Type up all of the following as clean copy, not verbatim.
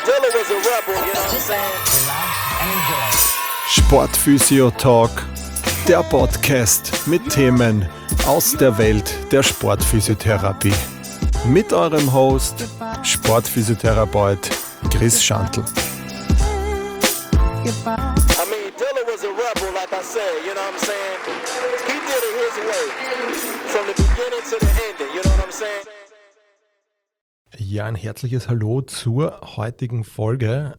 Dilla was a rebel, you know what I'm saying? Sportphysio Talk, der Podcast mit Themen aus der Welt der Sportphysiotherapie. Mit eurem Host, Sportphysiotherapeut Chris Schantl. I mean, Dilla was a rebel, like I said, you know what I'm saying? He did it his way, from the beginning to the ending, you know what I'm saying? Ja, ein herzliches Hallo zur heutigen Folge.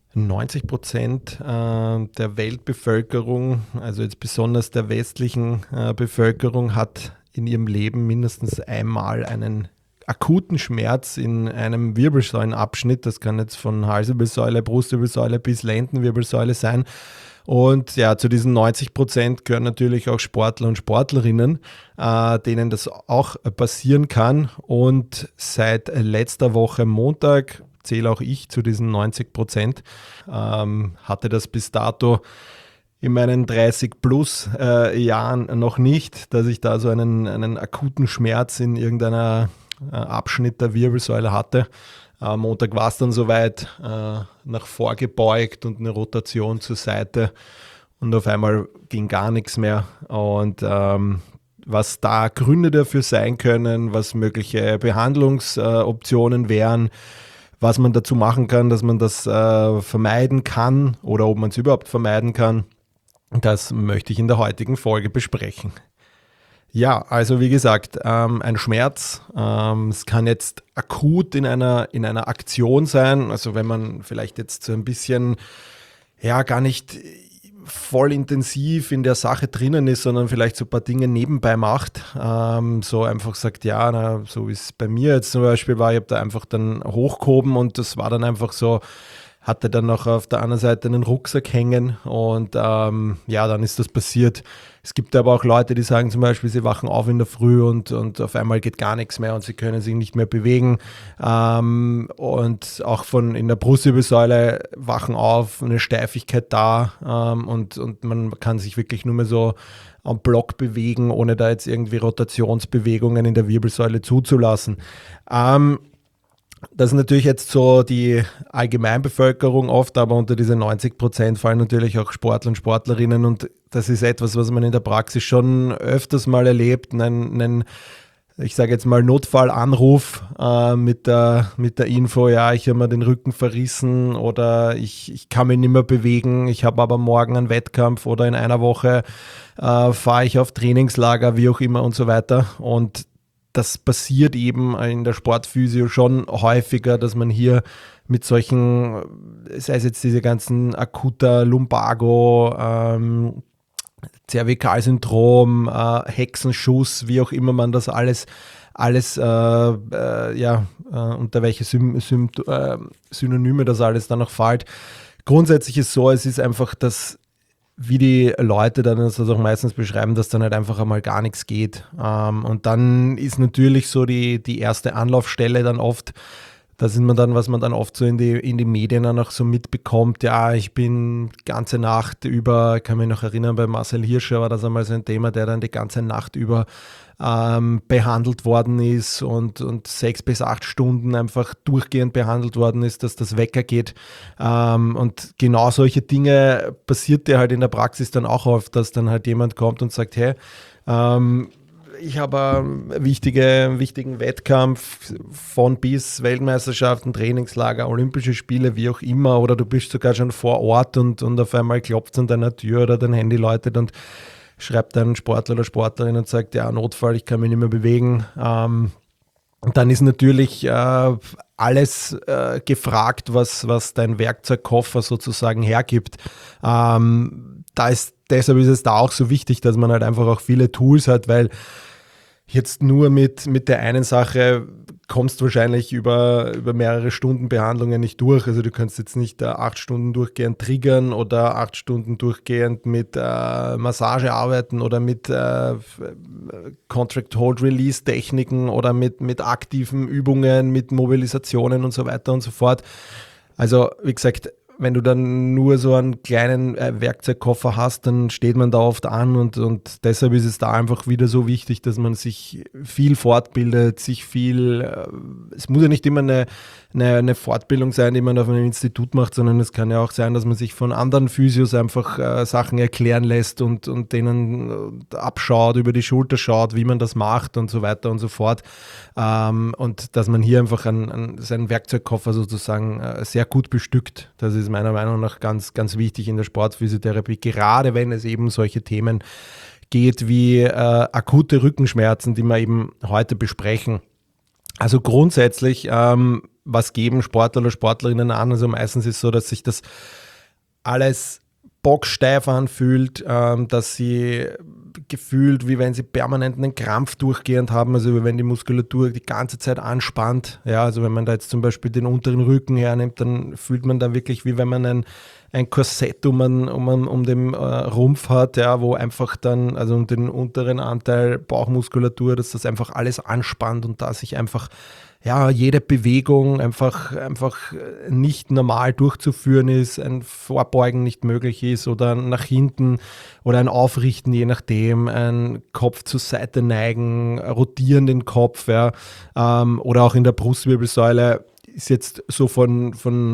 90% der Weltbevölkerung, also jetzt besonders der westlichen Bevölkerung, hat in ihrem Leben mindestens einmal einen akuten Schmerz in einem Wirbelsäulenabschnitt. Das kann jetzt von Halswirbelsäule, Brustwirbelsäule bis Lendenwirbelsäule sein. Und ja, zu diesen 90% gehören natürlich auch Sportler und Sportlerinnen, denen das auch passieren kann. Und seit letzter Woche Montag zähle auch ich zu diesen 90%. Hatte das bis dato in meinen 30 plus Jahren noch nicht, dass ich da so einen akuten Schmerz in irgendeiner Abschnitt der Wirbelsäule hatte. Am Montag war es dann soweit, nach vorgebeugt und eine Rotation zur Seite und auf einmal ging gar nichts mehr. Und was da Gründe dafür sein können, was mögliche Behandlungsoptionen wären, was man dazu machen kann, dass man das vermeiden kann oder ob man es überhaupt vermeiden kann, das möchte ich in der heutigen Folge besprechen. Ja, also wie gesagt, ein Schmerz. Es kann jetzt akut in einer Aktion sein. Also wenn man vielleicht jetzt so ein bisschen, ja, gar nicht voll intensiv in der Sache drinnen ist, sondern vielleicht so ein paar Dinge nebenbei macht. So einfach sagt, ja, so wie es bei mir jetzt zum Beispiel war, ich habe da einfach dann hochgehoben und das war dann einfach so, hatte dann noch auf der anderen Seite einen Rucksack hängen und ja, dann ist das passiert. Es gibt aber auch Leute, die sagen zum Beispiel, sie wachen auf in der Früh und auf einmal geht gar nichts mehr und sie können sich nicht mehr bewegen. Und auch in der Brustwirbelsäule wachen auf, eine Steifigkeit da und man kann sich wirklich nur mehr so am Block bewegen, ohne da jetzt irgendwie Rotationsbewegungen in der Wirbelsäule zuzulassen. Das ist natürlich jetzt so die Allgemeinbevölkerung oft, aber unter diese 90% fallen natürlich auch Sportler und Sportlerinnen und das ist etwas, was man in der Praxis schon öfters mal erlebt, ich sage jetzt mal Notfallanruf mit der Info, ja, ich habe mir den Rücken verrissen oder ich kann mich nicht mehr bewegen, ich habe aber morgen einen Wettkampf oder in einer Woche fahre ich auf Trainingslager, wie auch immer und so weiter und das passiert eben in der Sportphysio schon häufiger, dass man hier mit solchen, sei es jetzt diese ganzen akuter Lumbago, Zervikalsyndrom, Hexenschuss, wie auch immer man das alles unter welche Synonyme das alles dann noch fällt. Grundsätzlich ist so, es ist einfach das, wie die Leute dann das auch meistens beschreiben, dass dann halt einfach einmal gar nichts geht. Und dann ist natürlich so die erste Anlaufstelle dann oft, da sind wir dann, was man dann oft so in die Medien dann auch so mitbekommt, ja, ich bin ganze Nacht über, kann mich noch erinnern, bei Marcel Hirscher war das einmal so ein Thema, der dann die ganze Nacht über behandelt worden ist und 6 bis 8 Stunden einfach durchgehend behandelt worden ist, dass das Wecker geht. Und genau solche Dinge passiert dir halt in der Praxis dann auch oft, dass dann halt jemand kommt und sagt, hey, ich habe einen wichtigen Wettkampf von bis Weltmeisterschaften, Trainingslager, Olympische Spiele, wie auch immer, oder du bist sogar schon vor Ort und auf einmal klopft es an deiner Tür oder dein Handy läutet und schreibt ein Sportler oder Sportlerin und sagt, ja, Notfall, ich kann mich nicht mehr bewegen. Und dann ist natürlich alles gefragt, was dein Werkzeugkoffer sozusagen hergibt. Deshalb ist es da auch so wichtig, dass man halt einfach auch viele Tools hat, weil jetzt nur mit der einen Sache kommst du wahrscheinlich über mehrere Stunden Behandlungen nicht durch. Also du kannst jetzt nicht 8 Stunden durchgehend triggern oder 8 Stunden durchgehend mit Massage arbeiten oder mit Contract-Hold-Release-Techniken oder mit aktiven Übungen, mit Mobilisationen und so weiter und so fort. Also wie gesagt, wenn du dann nur so einen kleinen Werkzeugkoffer hast, dann steht man da oft an und deshalb ist es da einfach wieder so wichtig, dass man sich viel fortbildet, es muss ja nicht immer eine Fortbildung sein, die man auf einem Institut macht, sondern es kann ja auch sein, dass man sich von anderen Physios einfach Sachen erklären lässt und denen abschaut, über die Schulter schaut, wie man das macht und so weiter und so fort. Und dass man hier einfach seinen Werkzeugkoffer sozusagen sehr gut bestückt. Das ist meiner Meinung nach ganz, ganz wichtig in der Sportphysiotherapie, gerade wenn es eben solche Themen geht wie akute Rückenschmerzen, die wir eben heute besprechen. Also grundsätzlich, was geben Sportler oder Sportlerinnen an? Also meistens ist es so, dass sich das alles bocksteif anfühlt, dass sie gefühlt, wie wenn sie permanent einen Krampf durchgehend haben, also wie wenn die Muskulatur die ganze Zeit anspannt. Ja, also wenn man da jetzt zum Beispiel den unteren Rücken hernimmt, dann fühlt man da wirklich, wie wenn man ein Korsett um den Rumpf hat, ja, wo einfach dann, also um den unteren Anteil Bauchmuskulatur, dass das einfach alles anspannt und da sich einfach jede Bewegung einfach nicht normal durchzuführen ist, ein Vorbeugen nicht möglich ist oder nach hinten oder ein Aufrichten, je nachdem, ein Kopf zur Seite neigen, rotieren den Kopf, oder auch in der Brustwirbelsäule ist jetzt so von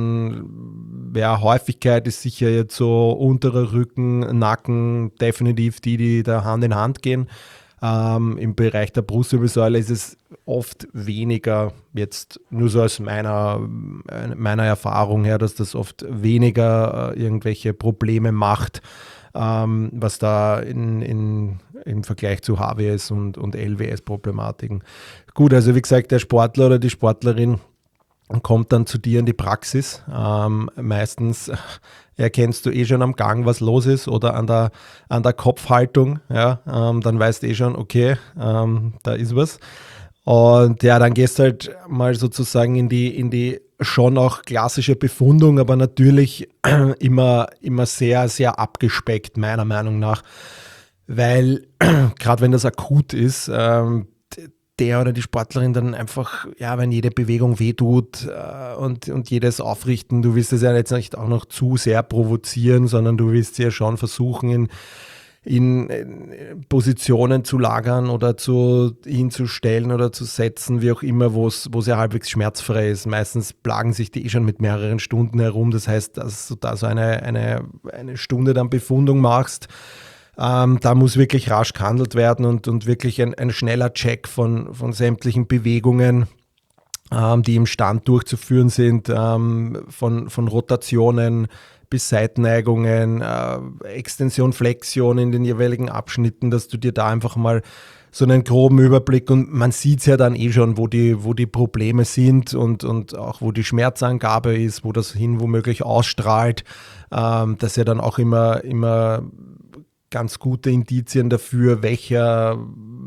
Häufigkeit ist sicher jetzt so unterer Rücken, Nacken definitiv die da Hand in Hand gehen. Im Bereich der Brustwirbelsäule ist es oft weniger, jetzt nur so aus meiner Erfahrung her, dass das oft weniger irgendwelche Probleme macht, was da im Vergleich zu HWS und LWS-Problematiken. Gut, also wie gesagt, der Sportler oder die Sportlerin kommt dann zu dir in die Praxis. Meistens erkennst du schon am Gang, was los ist oder an der Kopfhaltung. Ja, dann weißt du schon, okay, da ist was. Und ja, dann gehst du halt mal sozusagen in die schon auch klassische Befundung, aber natürlich immer sehr, sehr abgespeckt, meiner Meinung nach. Weil gerade wenn das akut ist, der oder die Sportlerin dann einfach, wenn jede Bewegung wehtut und jedes Aufrichten, du willst es ja jetzt nicht auch noch zu sehr provozieren, sondern du willst ja schon versuchen, in Positionen zu lagern oder hinzustellen oder zu setzen, wie auch immer, wo es ja halbwegs schmerzfrei ist. Meistens plagen sich die schon mit mehreren Stunden herum. Das heißt, dass du da so eine Stunde dann Befundung machst, da muss wirklich rasch gehandelt werden und wirklich ein schneller Check von sämtlichen Bewegungen, die im Stand durchzuführen sind, von Rotationen bis Seitenneigungen, Extension, Flexion in den jeweiligen Abschnitten, dass du dir da einfach mal so einen groben Überblick, und man sieht es ja dann schon, wo die Probleme sind und auch wo die Schmerzangabe ist, wo das womöglich ausstrahlt, dass ja dann auch immer ganz gute Indizien dafür, welche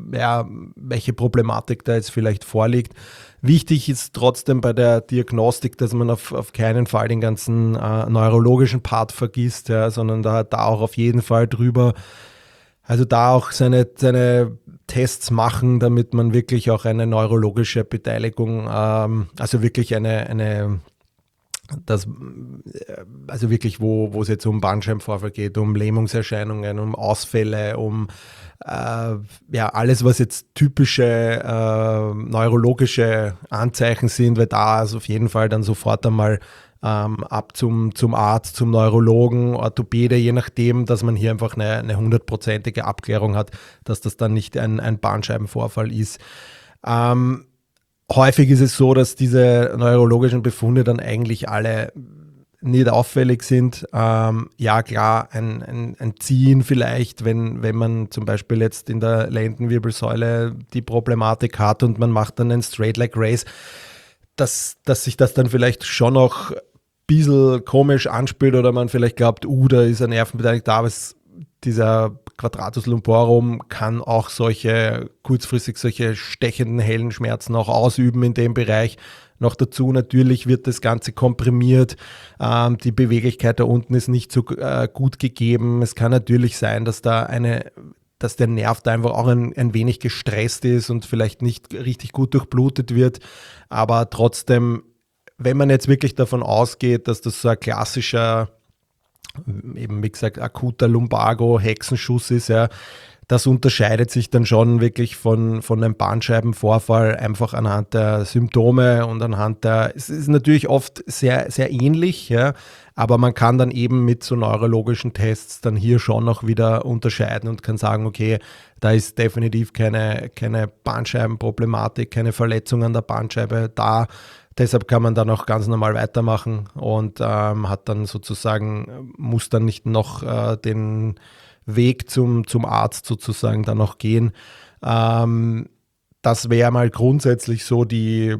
Problematik da jetzt vielleicht vorliegt. Wichtig ist trotzdem bei der Diagnostik, dass man auf keinen Fall den ganzen neurologischen Part vergisst, sondern da auch auf jeden Fall drüber, also da auch seine Tests machen, damit man wirklich auch eine neurologische Beteiligung, also wirklich also wirklich, wo es jetzt um Bandscheibenvorfall geht, um Lähmungserscheinungen, um Ausfälle, um alles, was jetzt typische neurologische Anzeichen sind, weil da ist auf jeden Fall dann sofort einmal ab zum Arzt, zum Neurologen, Orthopäde, je nachdem, dass man hier einfach eine 100%ige Abklärung hat, dass das dann nicht ein Bandscheibenvorfall ist. Häufig ist es so, dass diese neurologischen Befunde dann eigentlich alle nicht auffällig sind. Ja klar, ein Ziehen vielleicht, wenn man zum Beispiel jetzt in der Lendenwirbelsäule die Problematik hat und man macht dann einen Straight Leg Raise, dass sich das dann vielleicht schon noch ein bisschen komisch anspielt oder man vielleicht glaubt, da ist ein Nervenbeteiligter da, aber dieser Quadratus lumborum kann auch kurzfristig solche stechenden, hellen Schmerzen auch ausüben in dem Bereich. Noch dazu natürlich wird das Ganze komprimiert, die Beweglichkeit da unten ist nicht so gut gegeben. Es kann natürlich sein, dass der Nerv da einfach auch ein wenig gestresst ist und vielleicht nicht richtig gut durchblutet wird, aber trotzdem wenn man jetzt wirklich davon ausgeht, dass das so ein klassischer, eben wie gesagt, akuter Lumbago-Hexenschuss ist, ja, das unterscheidet sich dann schon wirklich von einem Bandscheibenvorfall einfach anhand der Symptome und anhand es ist natürlich oft sehr, sehr ähnlich, ja, aber man kann dann eben mit so neurologischen Tests dann hier schon noch wieder unterscheiden und kann sagen, okay, da ist definitiv keine Bandscheibenproblematik, keine Verletzung an der Bandscheibe da. Deshalb kann man dann auch ganz normal weitermachen und hat dann sozusagen, muss dann nicht noch den Weg zum Arzt sozusagen dann noch gehen. Das wäre mal grundsätzlich so die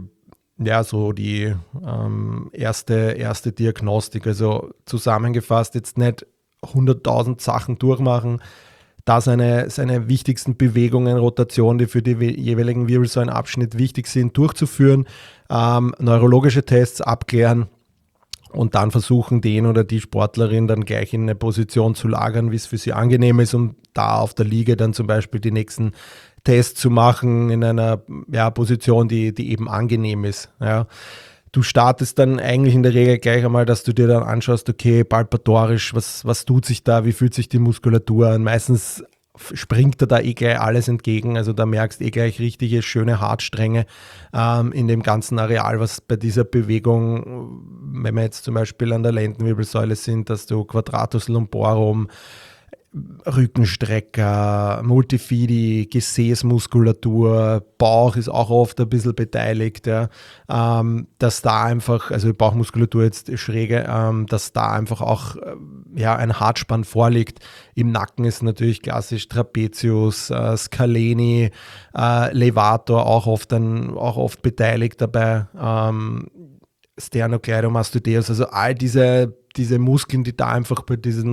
erste Diagnostik. Also zusammengefasst, jetzt nicht 100.000 Sachen durchmachen, da seine wichtigsten Bewegungen, Rotationen, die für die jeweiligen Wirbelsäulenabschnitt wichtig sind, durchzuführen, neurologische Tests abklären und dann versuchen, den oder die Sportlerin dann gleich in eine Position zu lagern, wie es für sie angenehm ist, um da auf der Liege dann zum Beispiel die nächsten Tests zu machen in einer Position, die eben angenehm ist. Ja. Du startest dann eigentlich in der Regel gleich einmal, dass du dir dann anschaust, okay, palpatorisch, was tut sich da, wie fühlt sich die Muskulatur an? Meistens springt da gleich alles entgegen, also da merkst gleich richtige, schöne Hartstränge in dem ganzen Areal, was bei dieser Bewegung, wenn wir jetzt zum Beispiel an der Lendenwirbelsäule sind, dass du Quadratus lumborum, Rückenstrecker, Multifidi, Gesäßmuskulatur, Bauch ist auch oft ein bisschen beteiligt, ja, dass da einfach, also Bauchmuskulatur jetzt schräge, dass da einfach auch ein Hartspann vorliegt. Im Nacken ist natürlich klassisch Trapezius, Scaleni, Levator auch oft beteiligt dabei, Sternocleidomastoideus, also all diese Muskeln, die da einfach bei diesen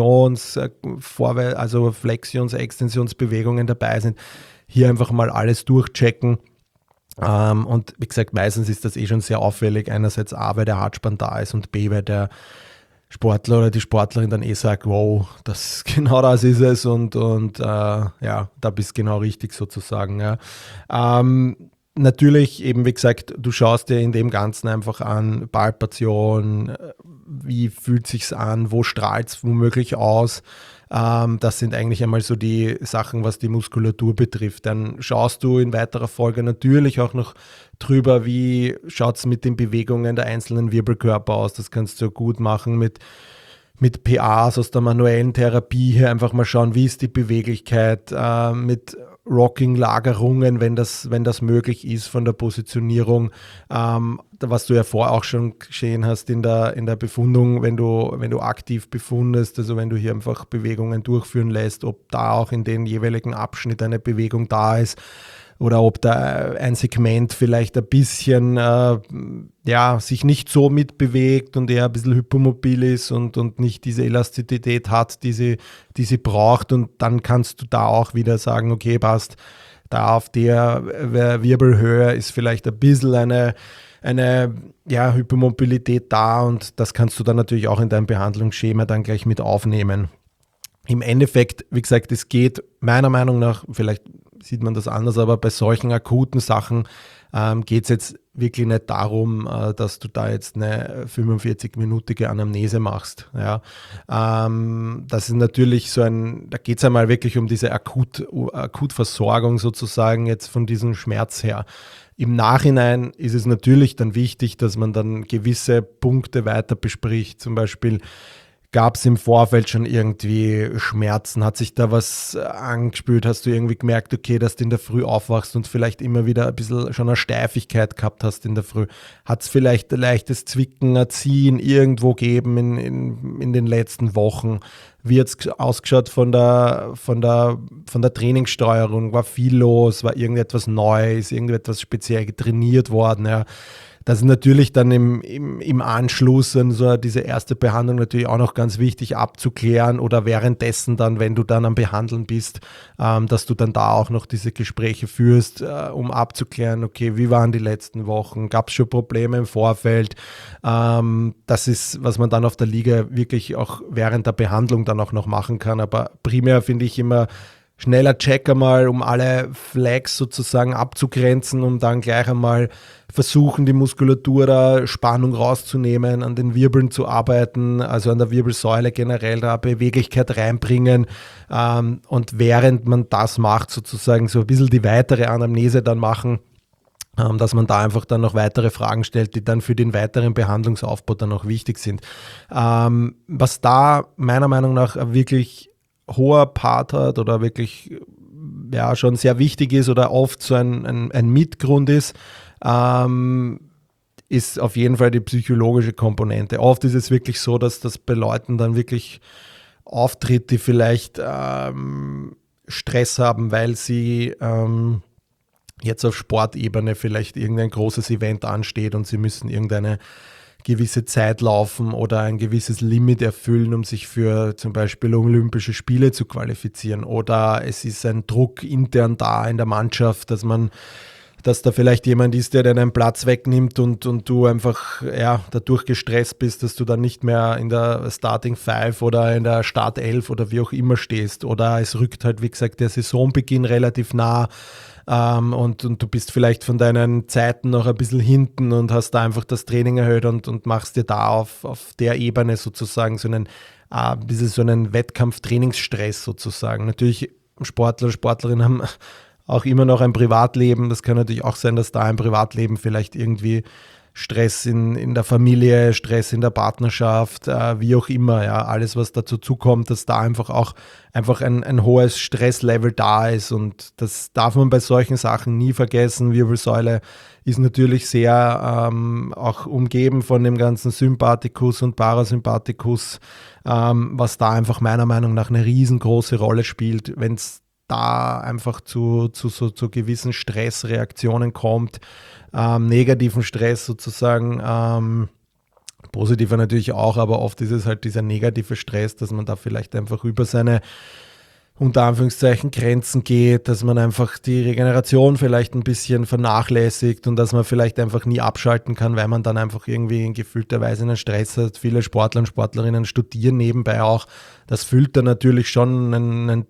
also Flexions-, Extensionsbewegungen dabei sind, hier einfach mal alles durchchecken. Und wie gesagt, meistens ist das schon sehr auffällig. Einerseits A, weil der Hartspann da ist und B, weil der Sportler oder die Sportlerin dann sagt, wow, genau das ist es und da bist genau richtig sozusagen. Ja. Natürlich eben, wie gesagt, du schaust dir in dem Ganzen einfach an, Palpation, wie fühlt sich's an, wo strahlt es womöglich aus. Das sind eigentlich einmal so die Sachen, was die Muskulatur betrifft. Dann schaust du in weiterer Folge natürlich auch noch drüber, wie schaut es mit den Bewegungen der einzelnen Wirbelkörper aus. Das kannst du gut machen mit PAs aus der manuellen Therapie, hier einfach mal schauen, wie ist die Beweglichkeit, mit Rocking-Lagerungen, wenn das möglich ist von der Positionierung, was du ja vorher auch schon gesehen hast in der Befundung, wenn du aktiv befundest, also wenn du hier einfach Bewegungen durchführen lässt, ob da auch in den jeweiligen Abschnitt eine Bewegung da ist oder ob da ein Segment vielleicht ein bisschen sich nicht so mitbewegt und eher ein bisschen hypomobil ist und nicht diese Elastizität hat, die sie braucht, und dann kannst du da auch wieder sagen, okay, passt, da auf der Wirbelhöhe ist vielleicht ein bisschen eine Hypermobilität da, und das kannst du dann natürlich auch in deinem Behandlungsschema dann gleich mit aufnehmen. Im Endeffekt, wie gesagt, es geht meiner Meinung nach, vielleicht sieht man das anders, aber bei solchen akuten Sachen geht es jetzt wirklich nicht darum, dass du da jetzt eine 45-minütige Anamnese machst. Ja. Das ist natürlich da geht es einmal wirklich um diese Akutversorgung sozusagen jetzt von diesem Schmerz her. Im Nachhinein ist es natürlich dann wichtig, dass man dann gewisse Punkte weiter bespricht, zum Beispiel, gab es im Vorfeld schon irgendwie Schmerzen? Hat sich da was angespült? Hast du irgendwie gemerkt, okay, dass du in der Früh aufwachst und vielleicht immer wieder ein bisschen schon eine Steifigkeit gehabt hast in der Früh? Hat es vielleicht ein leichtes Zwicken, ein Ziehen irgendwo gegeben in den letzten Wochen? Wie hat es ausgeschaut von der Trainingssteuerung? War viel los? War irgendetwas neu? Ist irgendetwas speziell trainiert worden? Ja. Das ist natürlich dann im Anschluss an so diese erste Behandlung natürlich auch noch ganz wichtig abzuklären, oder währenddessen dann, wenn du dann am Behandeln bist, dass du dann da auch noch diese Gespräche führst, um abzuklären, okay, wie waren die letzten Wochen, gab es schon Probleme im Vorfeld. Das ist, was man dann auf der Liga wirklich auch während der Behandlung dann auch noch machen kann, aber primär finde ich immer schneller Check einmal, um alle Flags sozusagen abzugrenzen, um dann gleich einmal versuchen, die Muskulatur da Spannung rauszunehmen, an den Wirbeln zu arbeiten, also an der Wirbelsäule generell da Beweglichkeit reinbringen. Und während man das macht, sozusagen so ein bisschen die weitere Anamnese dann machen, dass man da einfach dann noch weitere Fragen stellt, die dann für den weiteren Behandlungsaufbau dann auch wichtig sind. Was da meiner Meinung nach wirklich hoher Part hat oder wirklich ja schon sehr wichtig ist oder oft so ein Mitgrund ist, ist auf jeden Fall die psychologische Komponente. Oft ist es wirklich so, dass das bei Leuten dann wirklich auftritt, die vielleicht Stress haben, weil sie jetzt auf Sportebene vielleicht irgendein großes Event ansteht und sie müssen irgendeine gewisse Zeit laufen oder ein gewisses Limit erfüllen, um sich für zum Beispiel Olympische Spiele zu qualifizieren. Oder es ist ein Druck intern da in der Mannschaft, dass da vielleicht jemand ist, der deinen Platz wegnimmt und du einfach dadurch gestresst bist, dass du dann nicht mehr in der Starting Five oder in der Startelf oder wie auch immer stehst. Oder es rückt halt, wie gesagt, der Saisonbeginn relativ nah. Und du bist vielleicht von deinen Zeiten noch ein bisschen hinten und hast da einfach das Training erhöht und machst dir da auf der Ebene sozusagen so einen Wettkampftrainingsstress sozusagen. Natürlich Sportler, Sportlerinnen haben auch immer noch ein Privatleben. Das kann natürlich auch sein, dass da ein Privatleben vielleicht irgendwie Stress in der Familie, Stress in der Partnerschaft, wie auch immer, ja, alles, was dazu zukommt, dass da einfach ein hohes Stresslevel da ist und das darf man bei solchen Sachen nie vergessen. Wirbelsäule ist natürlich sehr auch umgeben von dem ganzen Sympathikus und Parasympathikus, was da einfach meiner Meinung nach eine riesengroße Rolle spielt, wenn es da einfach zu gewissen Stressreaktionen kommt, negativen Stress sozusagen, positiver natürlich auch, aber oft ist es halt dieser negative Stress, dass man da vielleicht einfach über seine unter Anführungszeichen Grenzen geht, dass man einfach die Regeneration vielleicht ein bisschen vernachlässigt und dass man vielleicht einfach nie abschalten kann, weil man dann einfach irgendwie in gefühlter Weise einen Stress hat. Viele Sportler und Sportlerinnen studieren nebenbei auch. Das füllt dann natürlich schon einen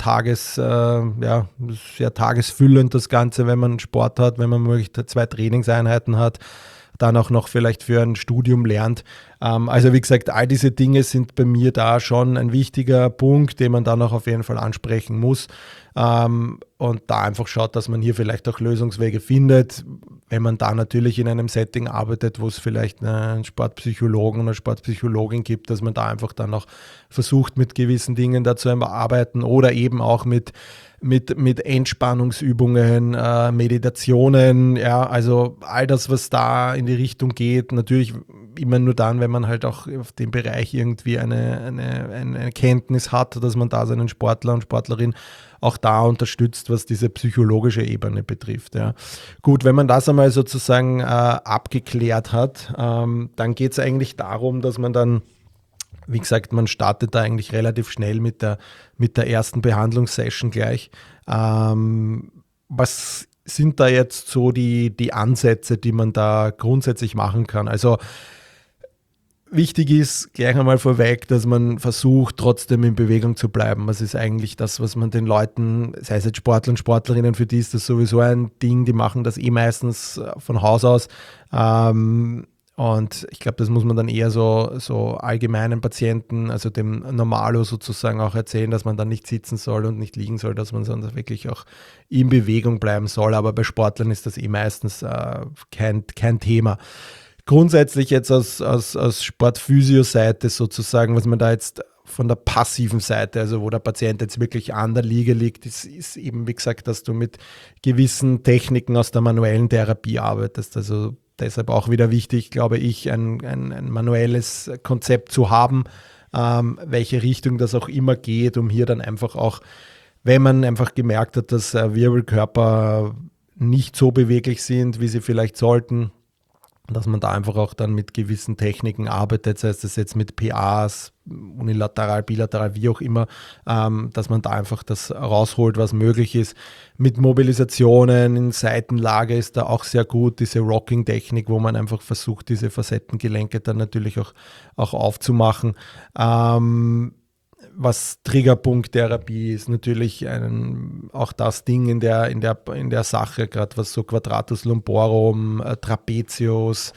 sehr tagesfüllend das Ganze, wenn man Sport hat, wenn man möglichst 2 Trainingseinheiten hat, dann auch noch vielleicht für ein Studium lernt. Also wie gesagt, all diese Dinge sind bei mir da schon ein wichtiger Punkt, den man dann auch auf jeden Fall ansprechen muss. Und da einfach schaut, dass man hier vielleicht auch Lösungswege findet, wenn man da natürlich in einem Setting arbeitet, wo es vielleicht einen Sportpsychologen oder Sportpsychologin gibt, dass man da einfach dann auch versucht, mit gewissen Dingen da zu arbeiten oder eben auch mit Entspannungsübungen, Meditationen, ja, also all das, was da in die Richtung geht, natürlich immer nur dann, wenn man halt auch auf dem Bereich irgendwie eine Kenntnis hat, dass man da seinen Sportler und Sportlerin auch da unterstützt, was diese psychologische Ebene betrifft. Ja. Gut, wenn man das einmal sozusagen abgeklärt hat, dann geht es eigentlich darum, dass man dann, wie gesagt, man startet da eigentlich relativ schnell mit der ersten Behandlungssession gleich. Was sind da jetzt so die Ansätze, die man da grundsätzlich machen kann? Also wichtig ist gleich einmal vorweg, dass man versucht, trotzdem in Bewegung zu bleiben. Das ist eigentlich das, was man den Leuten, sei es jetzt Sportler und Sportlerinnen, für die ist das sowieso ein Ding, die machen das meistens von Haus aus. Und ich glaube, das muss man dann eher so allgemeinen Patienten, also dem Normalo sozusagen auch erzählen, dass man dann nicht sitzen soll und nicht liegen soll, dass man sonst wirklich auch in Bewegung bleiben soll. Aber bei Sportlern ist das meistens kein Thema. Grundsätzlich jetzt aus Sportphysio-Seite sozusagen, was man da jetzt von der passiven Seite, also wo der Patient jetzt wirklich an der Liege liegt, ist eben, wie gesagt, dass du mit gewissen Techniken aus der manuellen Therapie arbeitest. Also deshalb auch wieder wichtig, glaube ich, ein manuelles Konzept zu haben, welche Richtung das auch immer geht, um hier dann einfach auch, wenn man einfach gemerkt hat, dass Wirbelkörper nicht so beweglich sind, wie sie vielleicht sollten, dass man da einfach auch dann mit gewissen Techniken arbeitet, sei es jetzt mit PAs, unilateral, bilateral, wie auch immer, dass man da einfach das rausholt, was möglich ist. Mit Mobilisationen in Seitenlage ist da auch sehr gut, diese Rocking-Technik, wo man einfach versucht, diese Facettengelenke dann natürlich auch aufzumachen. was Triggerpunkttherapie ist, natürlich auch das Ding in der Sache, gerade was so Quadratus lumborum, Trapezius,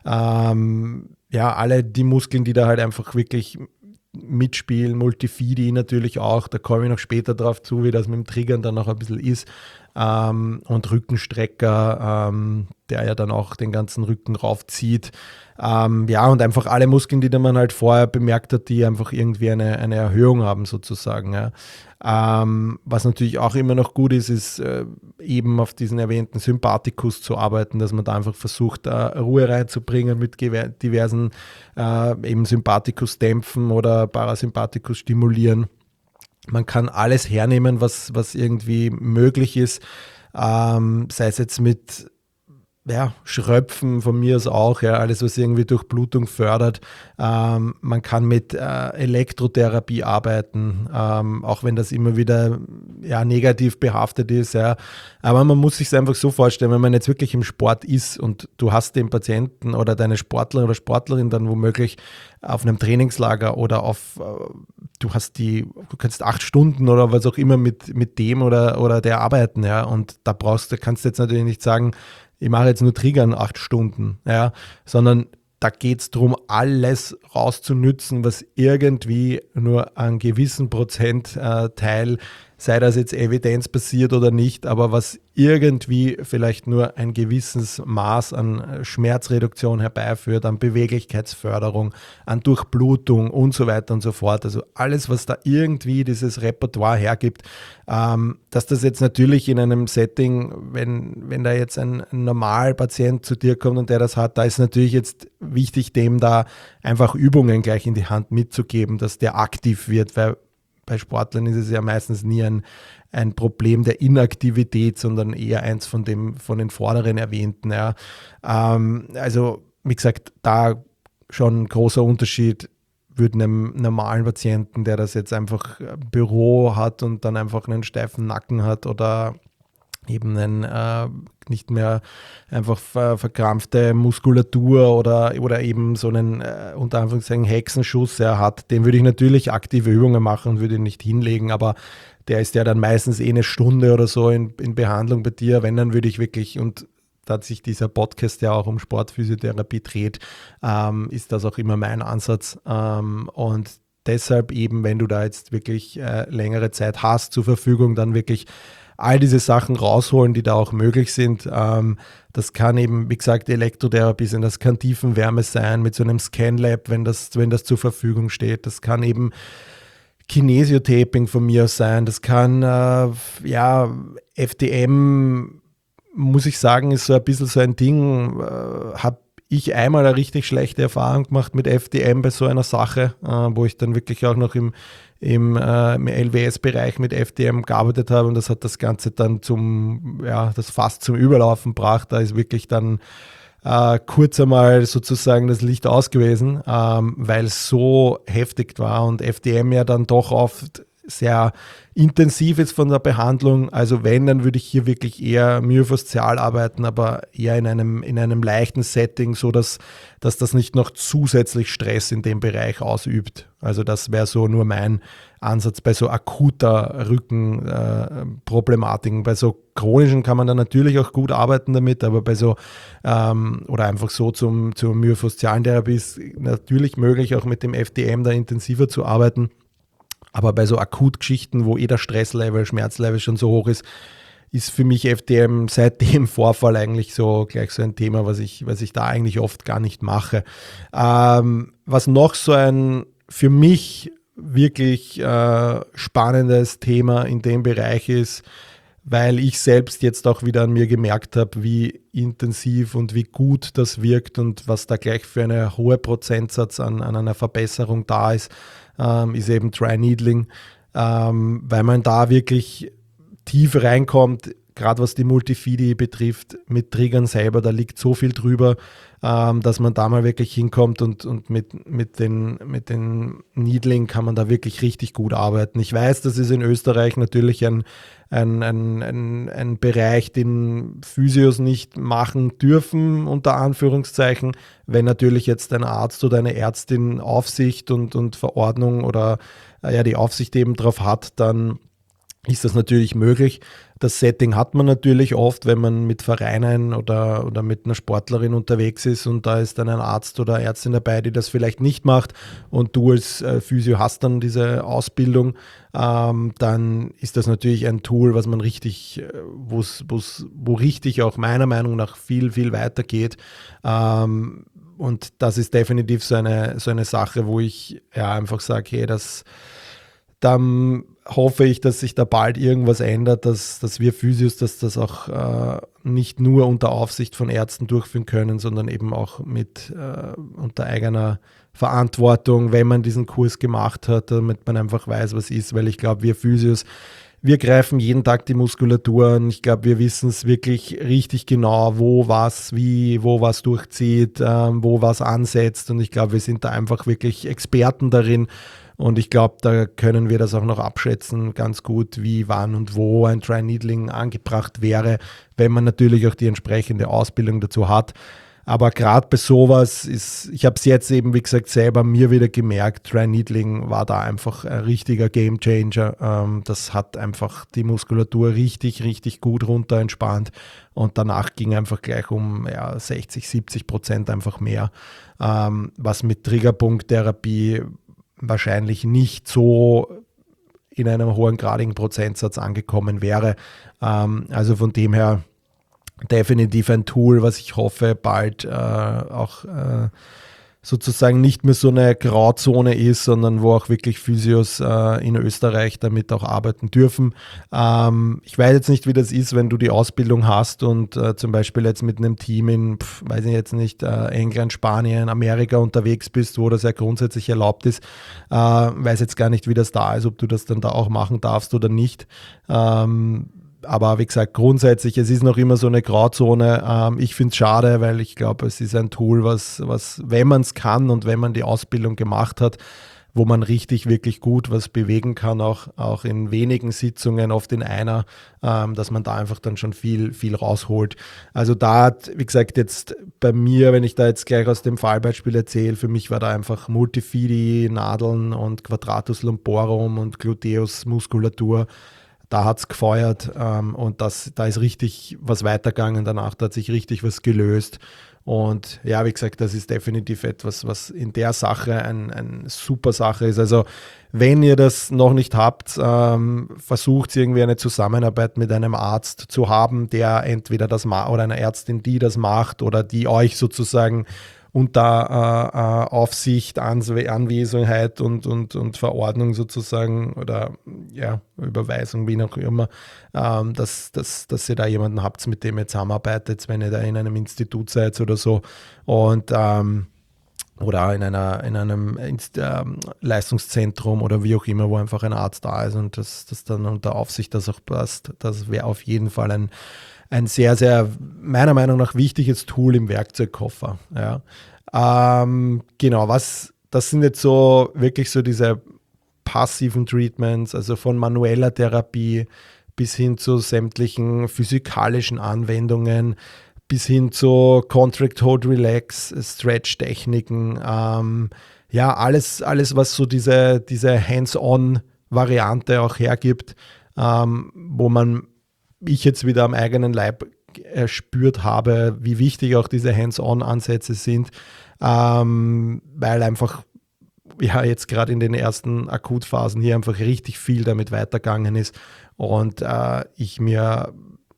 alle die Muskeln, die da halt einfach wirklich mitspielen, Multifidi natürlich auch, da komme ich noch später drauf zu, wie das mit dem Triggern dann noch ein bisschen ist, und Rückenstrecker, der ja dann auch den ganzen Rücken raufzieht, und einfach alle Muskeln, die man halt vorher bemerkt hat, die einfach irgendwie eine Erhöhung haben sozusagen, ja. Was natürlich auch immer noch gut ist, eben auf diesen erwähnten Sympathikus zu arbeiten, dass man da einfach versucht, Ruhe reinzubringen mit diversen eben Sympathikus-Dämpfen oder Parasympathikus stimulieren. Man kann alles hernehmen, was irgendwie möglich ist, sei es jetzt mit Schröpfen von mir aus auch, alles, was irgendwie Durchblutung fördert. Man kann mit Elektrotherapie arbeiten, auch wenn das immer wieder negativ behaftet ist. Ja. Aber man muss sich es einfach so vorstellen, wenn man jetzt wirklich im Sport ist und du hast den Patienten oder deine Sportler oder Sportlerin dann womöglich auf einem Trainingslager oder du kannst 8 Stunden oder was auch immer mit dem oder der arbeiten, ja, und da kannst du jetzt natürlich nicht sagen, ich mache jetzt nur Triggern 8 Stunden, ja, sondern da geht es darum, alles rauszunützen, was irgendwie nur einen gewissen Prozentteil, sei das jetzt evidenzbasiert oder nicht, aber was irgendwie vielleicht nur ein gewisses Maß an Schmerzreduktion herbeiführt, an Beweglichkeitsförderung, an Durchblutung und so weiter und so fort. Also alles, was da irgendwie dieses Repertoire hergibt, dass das jetzt natürlich in einem Setting, wenn da jetzt ein Normalpatient zu dir kommt und der das hat, da ist natürlich jetzt wichtig, dem da einfach Übungen gleich in die Hand mitzugeben, dass der aktiv wird, weil bei Sportlern ist es ja meistens nie ein Problem der Inaktivität, sondern eher eins von den vorderen erwähnten. Ja. Also wie gesagt, da schon ein großer Unterschied, würde einem normalen Patienten, der das jetzt einfach Büro hat und dann einfach einen steifen Nacken hat oder eben nicht mehr einfach verkrampfte Muskulatur oder eben so einen unter Anführungszeichen Hexenschuss hat, dem würde ich natürlich aktive Übungen machen und würde ihn nicht hinlegen, aber der ist ja dann meistens eine Stunde oder so in Behandlung bei dir, wenn, dann würde ich wirklich, und da sich dieser Podcast ja auch um Sportphysiotherapie dreht, ist das auch immer mein Ansatz, und deshalb eben, wenn du da jetzt wirklich längere Zeit hast zur Verfügung, dann wirklich all diese Sachen rausholen, die da auch möglich sind. Das kann eben, wie gesagt, Elektrotherapie sein, das kann Tiefenwärme sein mit so einem Scanlab, wenn das zur Verfügung steht. Das kann eben Kinesiotaping von mir aus sein. Das kann, FDM, muss ich sagen, ist so ein bisschen so ein Ding. Habe ich einmal eine richtig schlechte Erfahrung gemacht mit FDM bei so einer Sache, wo ich dann wirklich auch noch im LWS-Bereich mit FDM gearbeitet habe, und das hat das Ganze dann das fast zum Überlaufen gebracht. Da ist wirklich dann kurz einmal sozusagen das Licht aus gewesen, weil es so heftig war und FDM ja dann doch oft sehr intensiv ist von der Behandlung. Also wenn, dann würde ich hier wirklich eher myofaszial arbeiten, aber eher in einem leichten Setting, so dass das nicht noch zusätzlich Stress in dem Bereich ausübt. Also das wäre so nur mein Ansatz bei so akuter Rückenproblematiken. Bei so chronischen kann man dann natürlich auch gut arbeiten damit, aber bei so oder einfach so zur myofaszialen Therapie ist natürlich möglich, auch mit dem FDM da intensiver zu arbeiten. Aber bei so Akutgeschichten, wo der Stresslevel, Schmerzlevel schon so hoch ist für mich FDM seit dem Vorfall eigentlich so gleich so ein Thema, was ich da eigentlich oft gar nicht mache. Was noch so ein für mich wirklich spannendes Thema in dem Bereich ist, weil ich selbst jetzt auch wieder an mir gemerkt habe, wie intensiv und wie gut das wirkt und was da gleich für eine hohe Prozentsatz an einer Verbesserung da ist eben Dry Needling, weil man da wirklich tief reinkommt gerade was die Multifidi betrifft, mit Triggern selber, da liegt so viel drüber, dass man da mal wirklich hinkommt und mit den Needling kann man da wirklich richtig gut arbeiten. Ich weiß, das ist in Österreich natürlich ein Bereich, den Physios nicht machen dürfen, unter Anführungszeichen. Wenn natürlich jetzt ein Arzt oder eine Ärztin Aufsicht und Verordnung oder die Aufsicht eben drauf hat, dann ist das natürlich möglich. Das Setting hat man natürlich oft, wenn man mit Vereinen oder mit einer Sportlerin unterwegs ist und da ist dann ein Arzt oder Ärztin dabei, die das vielleicht nicht macht und du als Physio hast dann diese Ausbildung, dann ist das natürlich ein Tool, was man richtig, wo richtig auch meiner Meinung nach viel, viel weiter geht. Und das ist definitiv so eine Sache, wo ich einfach sage, hey, dann hoffe ich, dass sich da bald irgendwas ändert, dass wir Physios, dass das auch nicht nur unter Aufsicht von Ärzten durchführen können, sondern eben auch unter eigener Verantwortung, wenn man diesen Kurs gemacht hat, damit man einfach weiß, was ist, weil ich glaube, wir Physios, wir greifen jeden Tag die Muskulatur an. Ich glaube, wir wissen es wirklich richtig genau, wo was durchzieht, wo was ansetzt und ich glaube, wir sind da einfach wirklich Experten darin. Und ich glaube, da können wir das auch noch abschätzen, ganz gut, wie, wann und wo ein Dry Needling angebracht wäre, wenn man natürlich auch die entsprechende Ausbildung dazu hat. Aber gerade bei sowas ich habe es jetzt eben, wie gesagt, selber mir wieder gemerkt, Dry Needling war da einfach ein richtiger Gamechanger. Das hat einfach die Muskulatur richtig, richtig gut runter entspannt. Und danach ging einfach gleich um 60-70% einfach mehr, was mit Triggerpunkttherapie wahrscheinlich nicht so in einem hohen gradigen Prozentsatz angekommen wäre. Also von dem her definitiv ein Tool, was ich hoffe, bald auch sozusagen nicht mehr so eine Grauzone ist, sondern wo auch wirklich Physios in Österreich damit auch arbeiten dürfen. Ich weiß jetzt nicht, wie das ist, wenn du die Ausbildung hast und zum Beispiel jetzt mit einem Team in, weiß ich jetzt nicht, England, Spanien, Amerika unterwegs bist, wo das ja grundsätzlich erlaubt ist. Weiß jetzt gar nicht, wie das da ist, ob du das dann da auch machen darfst oder nicht. Aber wie gesagt, grundsätzlich, es ist noch immer so eine Grauzone. Ich finde es schade, weil ich glaube, es ist ein Tool, was wenn man es kann und wenn man die Ausbildung gemacht hat, wo man richtig, wirklich gut was bewegen kann, auch in wenigen Sitzungen, oft in einer, dass man da einfach dann schon viel, viel rausholt. Also da hat, wie gesagt, jetzt bei mir, wenn ich da jetzt gleich aus dem Fallbeispiel erzähle, für mich war da einfach Multifidi, Nadeln und Quadratus lumborum und Gluteus Muskulatur. Da hat es gefeuert und da ist richtig was weitergegangen danach, da hat sich richtig was gelöst. Und ja, wie gesagt, das ist definitiv etwas, was in der Sache eine super Sache ist. Also wenn ihr das noch nicht habt, versucht irgendwie eine Zusammenarbeit mit einem Arzt zu haben, der entweder das macht oder einer Ärztin, die das macht oder die euch sozusagen unter Aufsicht, Anwesenheit und Verordnung sozusagen oder Überweisung, wie auch immer, dass ihr da jemanden habt, mit dem ihr zusammenarbeitet, wenn ihr da in einem Institut seid oder so und oder in einem Leistungszentrum oder wie auch immer, wo einfach ein Arzt da ist und das dann unter Aufsicht das auch passt. Das wäre auf jeden Fall ein sehr, sehr, meiner Meinung nach, wichtiges Tool im Werkzeugkoffer. Ja. Genau, das sind jetzt so wirklich so diese passiven Treatments, also von manueller Therapie bis hin zu sämtlichen physikalischen Anwendungen, bis hin zu Contract Hold Relax, Stretch-Techniken, alles, was so diese Hands-on-Variante auch hergibt, wo ich jetzt wieder am eigenen Leib erspürt habe, wie wichtig auch diese Hands-on-Ansätze sind, weil einfach jetzt gerade in den ersten Akutphasen hier einfach richtig viel damit weitergegangen ist und ich mir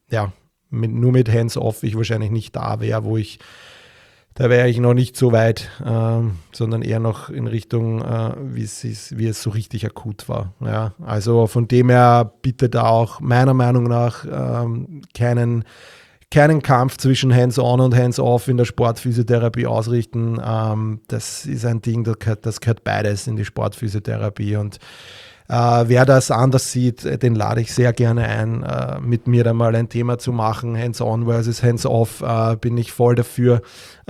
nur mit Hands-off ich wahrscheinlich nicht da wäre, da wäre ich noch nicht so weit, sondern eher noch in Richtung, wie es so richtig akut war. Ja, also von dem her bitte da auch meiner Meinung nach keinen Kampf zwischen Hands-on und Hands-off in der Sportphysiotherapie ausrichten. Das ist ein Ding, das gehört beides in die Sportphysiotherapie und Wer das anders sieht, den lade ich sehr gerne ein, mit mir da mal ein Thema zu machen. Hands-on versus hands-off, bin ich voll dafür.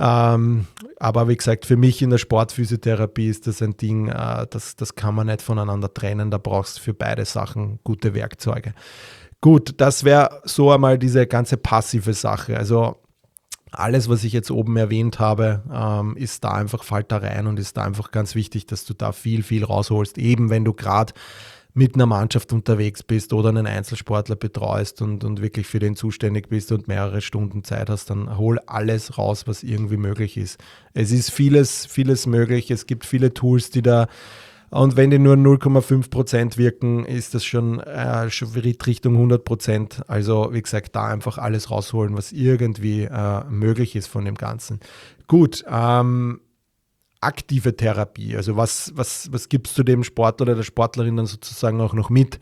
Aber wie gesagt, für mich in der Sportphysiotherapie ist das ein Ding, das kann man nicht voneinander trennen. Da brauchst du für beide Sachen gute Werkzeuge. Gut, das wäre so einmal diese ganze passive Sache. Also alles, was ich jetzt oben erwähnt habe, ist da einfach, fällt da rein und ist da einfach ganz wichtig, dass du da viel, viel rausholst. Eben wenn du gerade mit einer Mannschaft unterwegs bist oder einen Einzelsportler betreust und wirklich für den zuständig bist und mehrere Stunden Zeit hast, dann hol alles raus, was irgendwie möglich ist. Es ist vieles möglich. Es gibt viele Tools, die da, und wenn die nur 0,5% wirken, ist das schon Richtung 100%. Also wie gesagt, da einfach alles rausholen, was irgendwie möglich ist von dem Ganzen. Gut, aktive Therapie. Also was gibst du dem Sportler oder der Sportlerin dann sozusagen auch noch mit?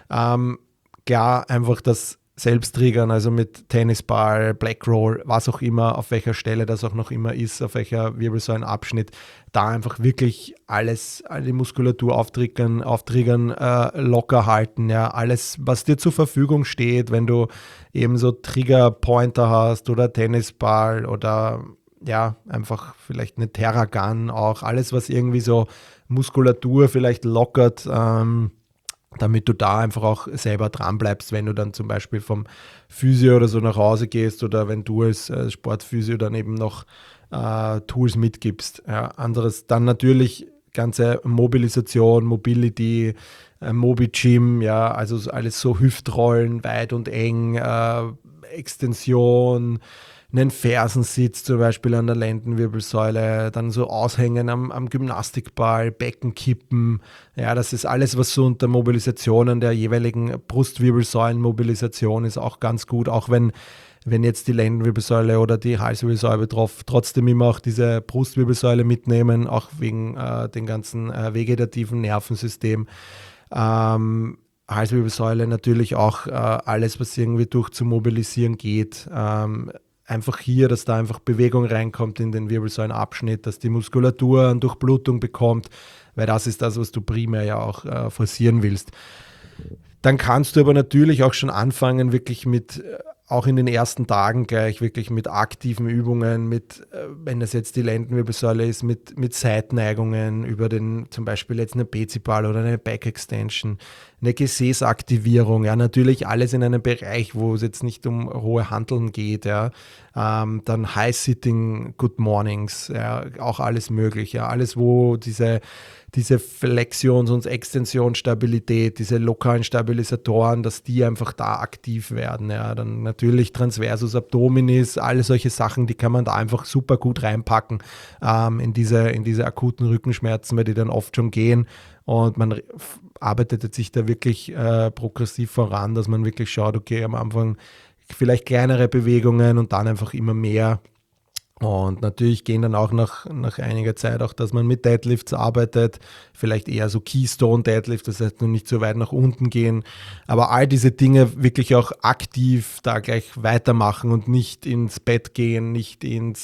Klar, einfach das Selbsttriggern, also mit Tennisball, Blackroll, was auch immer, auf welcher Stelle das auch noch immer ist, auf welcher Wirbelsäulenabschnitt, da einfach wirklich alle Muskulatur auftriggern, locker halten, ja, alles, was dir zur Verfügung steht, wenn du eben so Triggerpointer hast oder Tennisball oder ja, einfach vielleicht eine Terragun auch, alles, was irgendwie so Muskulatur vielleicht lockert, damit du da einfach auch selber dran bleibst, wenn du dann zum Beispiel vom Physio oder so nach Hause gehst oder wenn du als Sportphysio dann eben noch Tools mitgibst. Ja, anderes dann natürlich ganze Mobilisation, Mobility, Mobi-Gym, ja, also alles so Hüftrollen, weit und eng, Extension, einen Fersensitz zum Beispiel an der Lendenwirbelsäule, dann so Aushängen am Gymnastikball, Beckenkippen. Ja, das ist alles, was so unter Mobilisationen der jeweiligen Brustwirbelsäulenmobilisation ist, auch ganz gut, auch wenn jetzt die Lendenwirbelsäule oder die Halswirbelsäule betroffen, trotzdem immer auch diese Brustwirbelsäule mitnehmen, auch wegen dem ganzen vegetativen Nervensystem. Halswirbelsäule natürlich auch alles, was irgendwie durch zu mobilisieren geht. Einfach hier, dass da einfach Bewegung reinkommt in den Wirbelsäulenabschnitt, dass die Muskulatur eine Durchblutung bekommt, weil das ist das, was du primär ja auch forcieren willst. Dann kannst du aber natürlich auch schon anfangen, wirklich mit, auch in den ersten Tagen gleich, wirklich mit aktiven Übungen, mit, wenn das jetzt die Lendenwirbelsäule ist, mit Seitenneigungen über zum Beispiel jetzt eine Peziball oder eine Back Extension, eine Gesäßaktivierung, ja, natürlich alles in einem Bereich, wo es jetzt nicht um hohe Hanteln geht, ja, dann High-Sitting Good Mornings, ja, auch alles möglich, ja, alles, wo diese Flexions- und Extensionsstabilität, diese lokalen Stabilisatoren, dass die einfach da aktiv werden, ja, dann natürlich Transversus Abdominis, alle solche Sachen, die kann man da einfach super gut reinpacken in diese akuten Rückenschmerzen, weil die dann oft schon gehen. Und man arbeitet sich da wirklich progressiv voran, dass man wirklich schaut, okay, am Anfang vielleicht kleinere Bewegungen und dann einfach immer mehr. Und natürlich gehen dann auch nach einiger Zeit auch, dass man mit Deadlifts arbeitet, vielleicht eher so Keystone Deadlift, das heißt nur nicht so weit nach unten gehen, aber all diese Dinge wirklich auch aktiv da gleich weitermachen und nicht ins Bett gehen, nicht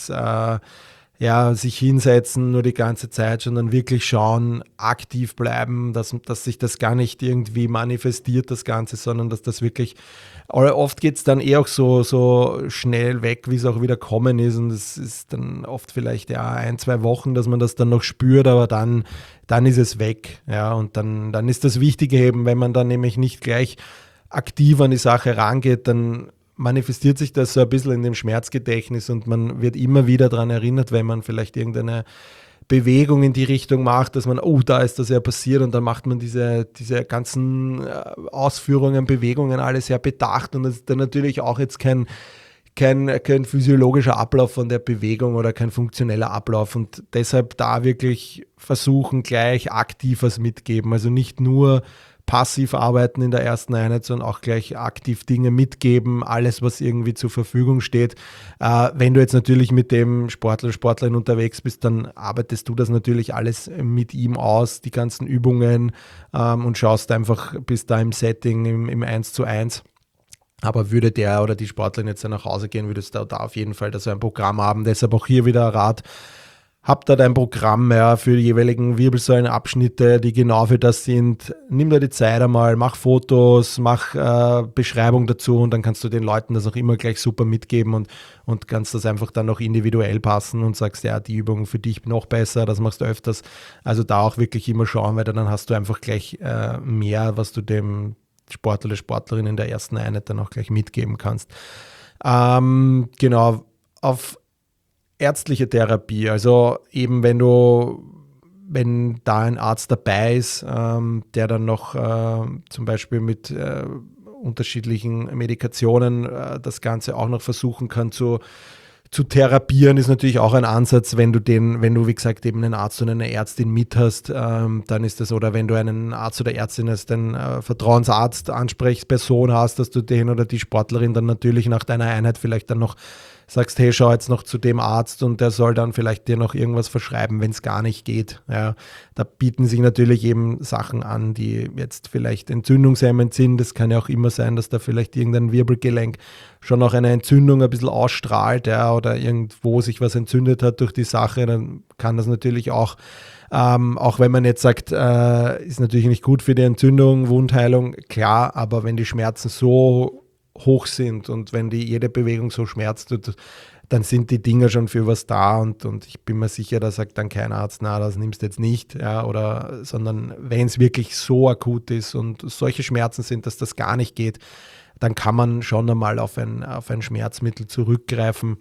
sich hinsetzen nur die ganze Zeit, sondern wirklich schauen, aktiv bleiben, dass sich das gar nicht irgendwie manifestiert, das Ganze, sondern dass das wirklich, oft geht es dann auch so schnell weg, wie es auch wieder kommen ist, und es ist dann oft vielleicht 1-2 Wochen, dass man das dann noch spürt, aber dann ist es weg, ja, und dann ist das Wichtige eben, wenn man dann nämlich nicht gleich aktiv an die Sache rangeht, dann manifestiert sich das so ein bisschen in dem Schmerzgedächtnis und man wird immer wieder daran erinnert, wenn man vielleicht irgendeine Bewegung in die Richtung macht, dass man, da ist das ja passiert, und dann macht man diese ganzen Ausführungen, Bewegungen alles sehr bedacht, und das ist dann natürlich auch jetzt kein physiologischer Ablauf von der Bewegung oder kein funktioneller Ablauf, und deshalb da wirklich versuchen, gleich aktiv was mitgeben, also nicht nur passiv arbeiten in der ersten Einheit, sondern auch gleich aktiv Dinge mitgeben, alles, was irgendwie zur Verfügung steht. Wenn du jetzt natürlich mit dem Sportler, Sportlerin unterwegs bist, dann arbeitest du das natürlich alles mit ihm aus, die ganzen Übungen, und schaust einfach, bist da im Setting, im 1:1. Aber würde der oder die Sportlerin jetzt nach Hause gehen, würdest du da auf jeden Fall da so ein Programm haben. Deshalb auch hier wieder ein Rat. hab da dein Programm für die jeweiligen Wirbelsäulenabschnitte, die genau für das sind. Nimm da die Zeit einmal, mach Fotos, mach Beschreibung dazu und dann kannst du den Leuten das auch immer gleich super mitgeben und kannst das einfach dann noch individuell passen und sagst, ja, die Übung für dich noch besser, das machst du öfters. Also da auch wirklich immer schauen, weil dann hast du einfach gleich mehr, was du dem Sportler oder Sportlerin in der ersten Einheit dann auch gleich mitgeben kannst. Genau, auf ärztliche Therapie, also eben wenn da ein Arzt dabei ist, der dann noch zum Beispiel mit unterschiedlichen Medikationen das Ganze auch noch versuchen kann zu therapieren, ist natürlich auch ein Ansatz, wenn du wie gesagt, eben einen Arzt und eine Ärztin mit hast, dann ist das, oder wenn du einen Arzt oder Ärztin als den Vertrauensarzt, Ansprechperson hast, dass du den oder die Sportlerin dann natürlich nach deiner Einheit vielleicht dann noch sagst, hey, schau jetzt noch zu dem Arzt und der soll dann vielleicht dir noch irgendwas verschreiben, wenn es gar nicht geht. Ja, da bieten sich natürlich eben Sachen an, die jetzt vielleicht entzündungshemmend sind. Das kann ja auch immer sein, dass da vielleicht irgendein Wirbelgelenk schon noch eine Entzündung ein bisschen ausstrahlt, ja, oder irgendwo sich was entzündet hat durch die Sache. Dann kann das natürlich auch wenn man jetzt sagt, ist natürlich nicht gut für die Entzündung, Wundheilung, klar, aber wenn die Schmerzen so hoch sind und wenn die jede Bewegung so schmerzt, dann sind die Dinger schon für was da und ich bin mir sicher, da sagt dann kein Arzt, na, das nimmst du jetzt nicht, ja, sondern wenn es wirklich so akut ist und solche Schmerzen sind, dass das gar nicht geht, dann kann man schon einmal auf ein Schmerzmittel zurückgreifen.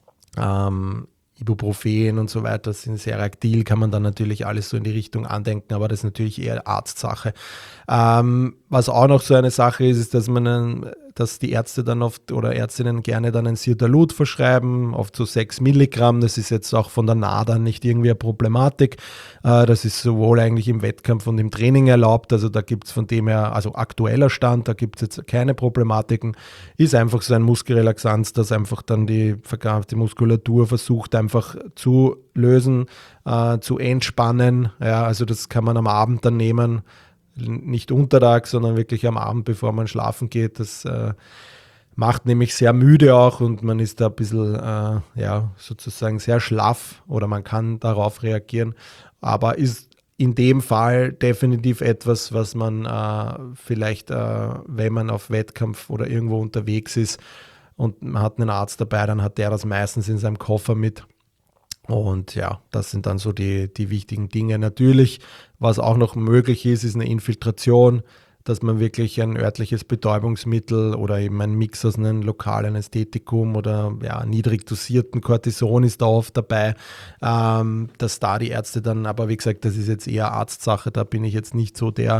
Ibuprofen und so weiter sind sehr aktil, kann man dann natürlich alles so in die Richtung andenken, aber das ist natürlich eher Arztsache. Was auch noch so eine Sache ist, dass die Ärzte dann oft oder Ärztinnen gerne dann ein Sirtalut verschreiben, oft so 6 Milligramm. Das ist jetzt auch von der NADA nicht irgendwie eine Problematik. Das ist sowohl eigentlich im Wettkampf und im Training erlaubt. Also da gibt es von dem her, also aktueller Stand, da gibt es jetzt keine Problematiken. Ist einfach so ein Muskelrelaxanz, das einfach dann die verkrampfte Muskulatur versucht einfach zu lösen, zu entspannen. Ja, also das kann man am Abend dann nehmen. Nicht untertags, sondern wirklich am Abend, bevor man schlafen geht. Das macht nämlich sehr müde auch und man ist da ein bisschen sozusagen sehr schlaff oder man kann darauf reagieren. Aber ist in dem Fall definitiv etwas, was man vielleicht, wenn man auf Wettkampf oder irgendwo unterwegs ist und man hat einen Arzt dabei, dann hat der das meistens in seinem Koffer mit. Und ja, das sind dann so die wichtigen Dinge. Natürlich, was auch noch möglich ist eine Infiltration, dass man wirklich ein örtliches Betäubungsmittel oder eben ein Mix aus einem lokalen Ästhetikum oder niedrig dosierten Cortison ist da oft dabei, dass da die Ärzte dann, aber wie gesagt, das ist jetzt eher Arztsache, da bin ich jetzt nicht so der,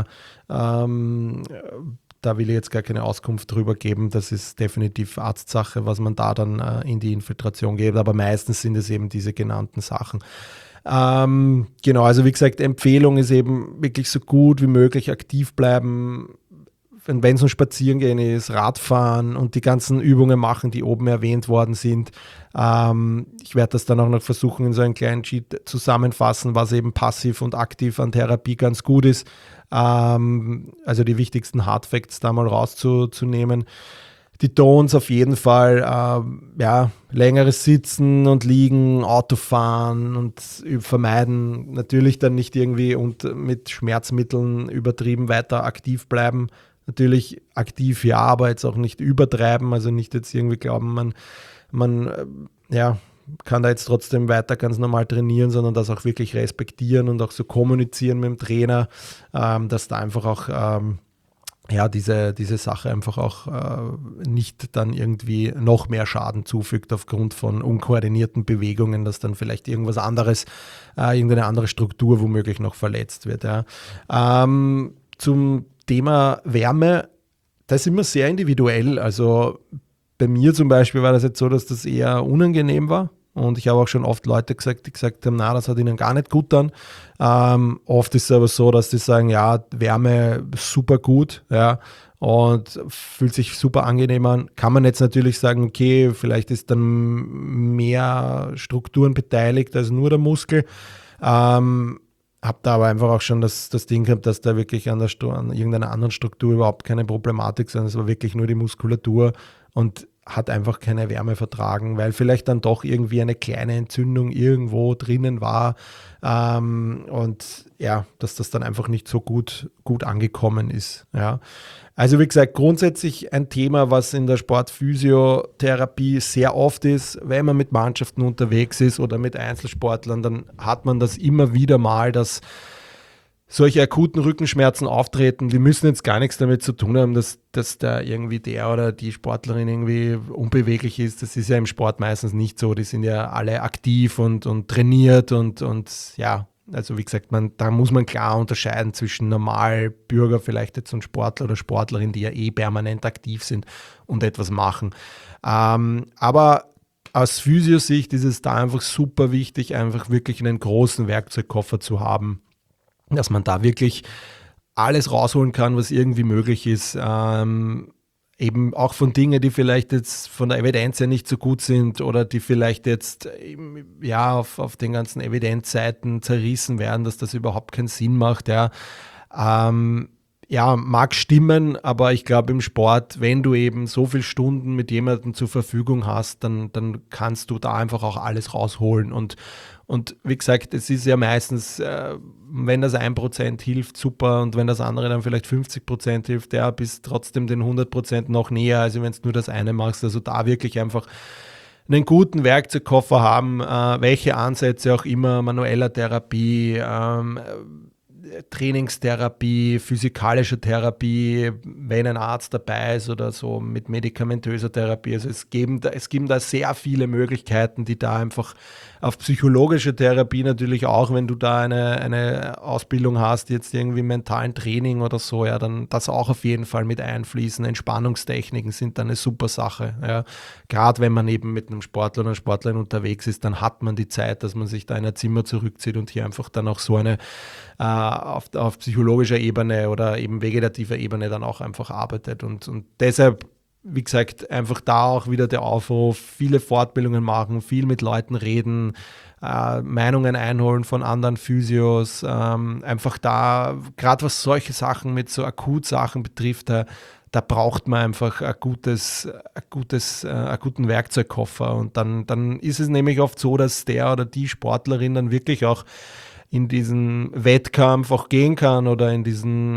da will ich jetzt gar keine Auskunft drüber geben. Das ist definitiv Arztsache, was man da dann in die Infiltration gibt. Aber meistens sind es eben diese genannten Sachen. Genau, also wie gesagt, Empfehlung ist eben wirklich so gut wie möglich aktiv bleiben. Wenn es um Spazierengehen ist, Radfahren und die ganzen Übungen machen, die oben erwähnt worden sind. Ich werde das dann auch noch versuchen, in so einen kleinen Sheet zusammenfassen, was eben passiv und aktiv an Therapie ganz gut ist. Also die wichtigsten Hardfacts da mal rauszunehmen. Die Don'ts auf jeden Fall, längeres Sitzen und Liegen, Autofahren und vermeiden. Natürlich dann nicht irgendwie und mit Schmerzmitteln übertrieben weiter aktiv bleiben. Natürlich aktiv, ja, aber jetzt auch nicht übertreiben. Also nicht jetzt irgendwie glauben, man kann da jetzt trotzdem weiter ganz normal trainieren, sondern das auch wirklich respektieren und auch so kommunizieren mit dem Trainer, dass da einfach auch diese Sache einfach auch nicht dann irgendwie noch mehr Schaden zufügt aufgrund von unkoordinierten Bewegungen, dass dann vielleicht irgendwas anderes, irgendeine andere Struktur womöglich noch verletzt wird. Ja. Zum Thema Wärme, das ist immer sehr individuell. Also bei mir zum Beispiel war das jetzt so, dass das eher unangenehm war. Und ich habe auch schon oft Leute gesagt, die gesagt haben, na, das hat ihnen gar nicht gut getan. Oft ist es aber so, dass die sagen, ja, Wärme super gut, ja, und fühlt sich super angenehm an. Kann man jetzt natürlich sagen, okay, vielleicht ist dann mehr Strukturen beteiligt als nur der Muskel. Habe da aber einfach auch schon das Ding gehabt, dass da wirklich an irgendeiner anderen Struktur überhaupt keine Problematik ist, sondern es war wirklich nur die Muskulatur. Und hat einfach keine Wärme vertragen, weil vielleicht dann doch irgendwie eine kleine Entzündung irgendwo drinnen war und ja, dass das dann einfach nicht so gut angekommen ist. Ja. Also wie gesagt, grundsätzlich ein Thema, was in der Sportphysiotherapie sehr oft ist, wenn man mit Mannschaften unterwegs ist oder mit Einzelsportlern, dann hat man das immer wieder mal, dass solche akuten Rückenschmerzen auftreten. Die müssen jetzt gar nichts damit zu tun haben, dass da irgendwie der oder die Sportlerin irgendwie unbeweglich ist. Das ist ja im Sport meistens nicht so. Die sind ja alle aktiv und trainiert und ja, also wie gesagt, da muss man klar unterscheiden zwischen Normalbürger, vielleicht jetzt ein Sportler oder Sportlerin, die ja permanent aktiv sind und etwas machen. Aber aus Physiosicht ist es da einfach super wichtig, einfach wirklich einen großen Werkzeugkoffer zu haben, dass man da wirklich alles rausholen kann, was irgendwie möglich ist. Eben auch von Dingen, die vielleicht jetzt von der Evidenz her nicht so gut sind oder die vielleicht jetzt ja auf den ganzen Evidenzseiten zerrissen werden, dass das überhaupt keinen Sinn macht. Ja, mag stimmen, aber ich glaube im Sport, wenn du eben so viele Stunden mit jemandem zur Verfügung hast, dann kannst du da einfach auch alles rausholen. Und wie gesagt, es ist ja meistens, wenn das 1% hilft, super, und wenn das andere dann vielleicht 50% hilft, ja, bist trotzdem den 100% noch näher, also wenn du nur das eine machst. Also da wirklich einfach einen guten Werkzeugkoffer haben, welche Ansätze auch immer, manueller Therapie, Trainingstherapie, physikalische Therapie, wenn ein Arzt dabei ist oder so mit medikamentöser Therapie. Also es geben da sehr viele Möglichkeiten, die da einfach auf psychologische Therapie natürlich auch, wenn du da eine Ausbildung hast, jetzt irgendwie mentalen Training oder so, ja, dann das auch auf jeden Fall mit einfließen. Entspannungstechniken sind da eine super Sache. Ja. Gerade wenn man eben mit einem Sportler oder einer Sportlerin unterwegs ist, dann hat man die Zeit, dass man sich da in ein Zimmer zurückzieht und hier einfach dann auch so eine auf psychologischer Ebene oder eben vegetativer Ebene dann auch einfach arbeitet. Und deshalb, wie gesagt, einfach da auch wieder der Aufruf, viele Fortbildungen machen, viel mit Leuten reden, Meinungen einholen von anderen Physios, einfach da, gerade was solche Sachen mit so Akutsachen betrifft, da braucht man einfach einen guten Werkzeugkoffer. Und dann ist es nämlich oft so, dass der oder die Sportlerin dann wirklich auch in diesen Wettkampf auch gehen kann oder in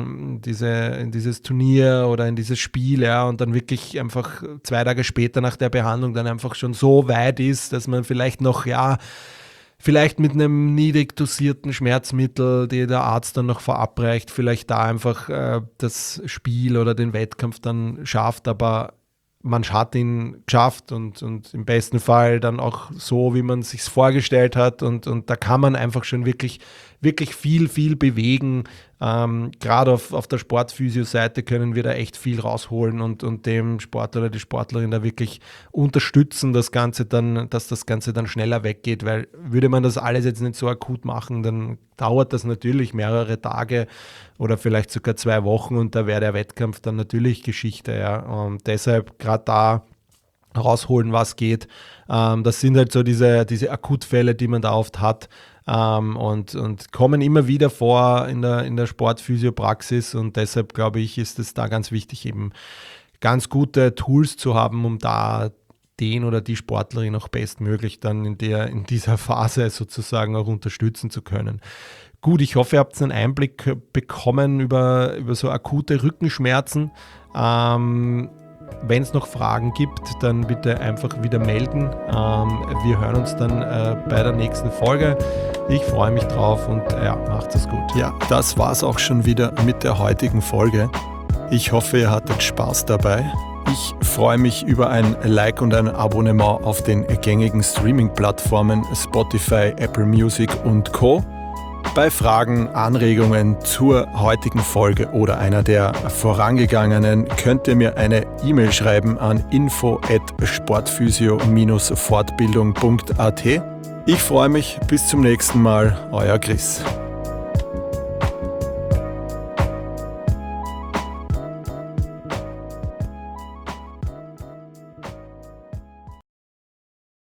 dieses Turnier oder in dieses Spiel, ja, und dann wirklich einfach 2 Tage später nach der Behandlung dann einfach schon so weit ist, dass man vielleicht noch, ja, vielleicht mit einem niedrig dosierten Schmerzmittel, die der Arzt dann noch verabreicht, vielleicht da einfach das Spiel oder den Wettkampf dann schafft, aber man hat ihn geschafft und im besten Fall dann auch so, wie man es sich vorgestellt hat, und da kann man einfach schon wirklich viel bewegen. Gerade auf der Sportphysio-Seite können wir da echt viel rausholen und dem Sportler oder die Sportlerin da wirklich unterstützen, dass das Ganze dann schneller weggeht, weil würde man das alles jetzt nicht so akut machen, dann dauert das natürlich mehrere Tage oder vielleicht sogar 2 Wochen, und da wäre der Wettkampf dann natürlich Geschichte. Ja. Und deshalb gerade da rausholen, was geht. Das sind halt so diese Akutfälle, die man da oft hat. Und kommen immer wieder vor in der Sportphysiopraxis, und deshalb glaube ich, ist es da ganz wichtig, eben ganz gute Tools zu haben, um da den oder die Sportlerin auch bestmöglich dann in dieser Phase sozusagen auch unterstützen zu können. Gut, ich hoffe, ihr habt einen Einblick bekommen über so akute Rückenschmerzen. Wenn es noch Fragen gibt, dann bitte einfach wieder melden. Wir hören uns dann bei der nächsten Folge. Ich freue mich drauf und ja, macht es gut. Ja, das war's auch schon wieder mit der heutigen Folge. Ich hoffe, ihr hattet Spaß dabei. Ich freue mich über ein Like und ein Abonnement auf den gängigen Streaming-Plattformen Spotify, Apple Music und Co. Bei Fragen, Anregungen zur heutigen Folge oder einer der vorangegangenen könnt ihr mir eine E-Mail schreiben an info@sportphysio-fortbildung.at. Ich freue mich, bis zum nächsten Mal, euer Chris.